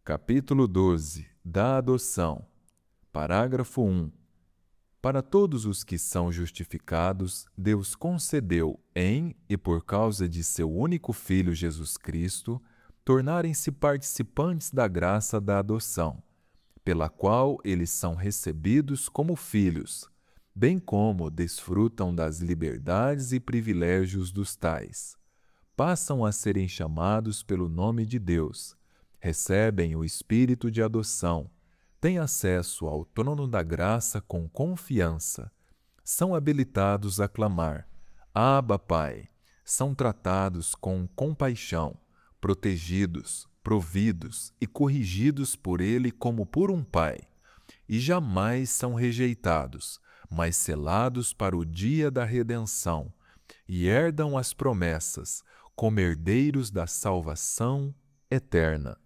Capítulo 12 da adoção. Parágrafo 1. Para todos os que são justificados, Deus concedeu, em e por causa de seu único Filho Jesus Cristo, tornarem-se participantes da graça da adoção, pela qual eles são recebidos como filhos, bem como desfrutam das liberdades e privilégios dos tais. Passam a serem chamados pelo nome de Deus, recebem o espírito de adoção, têm acesso ao trono da graça com confiança, são habilitados a clamar: Abba, Pai, são tratados com compaixão, protegidos, providos e corrigidos por Ele como por um Pai, e jamais são rejeitados, mas selados para o dia da redenção, e herdam as promessas, como herdeiros da salvação eterna.